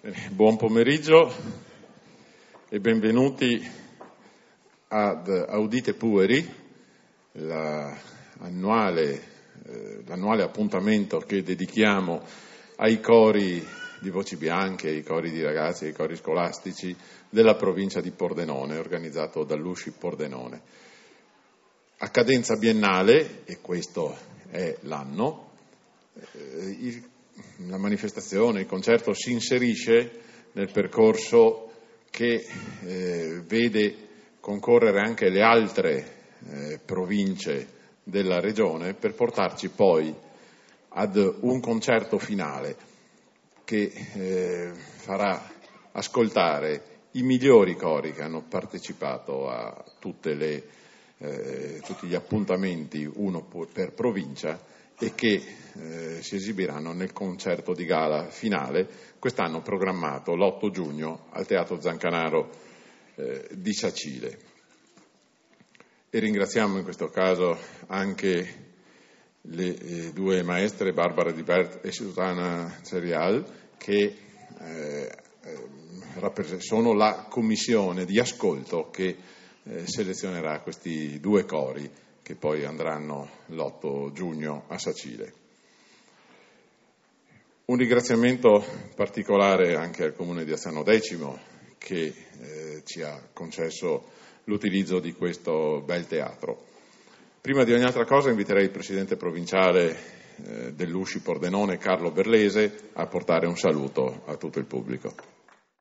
Buon pomeriggio e benvenuti ad Audite Pueri, l'annuale appuntamento che dedichiamo ai cori di voci bianche, ai cori di ragazzi, ai cori scolastici della provincia di Pordenone, organizzato dall'USCI Pordenone. A cadenza biennale, e questo è l'anno, la manifestazione, il concerto si inserisce nel percorso che vede concorrere anche le altre province della regione per portarci poi ad un concerto finale che farà ascoltare i migliori cori che hanno partecipato a tutti gli appuntamenti, uno per provincia, e che si esibiranno nel concerto di gala finale, quest'anno programmato l'8 giugno al Teatro Zancanaro di Sacile. E ringraziamo in questo caso anche le due maestre Barbara Di Bert e Susanna Cerial, che sono la commissione di ascolto che selezionerà questi due cori che poi andranno l'8 giugno a Sacile. Un ringraziamento particolare anche al Comune di Azzano Decimo che ci ha concesso l'utilizzo di questo bel teatro. Prima di ogni altra cosa inviterei il Presidente Provinciale dell'USCI Pordenone, Carlo Berlese, a portare un saluto a tutto il pubblico.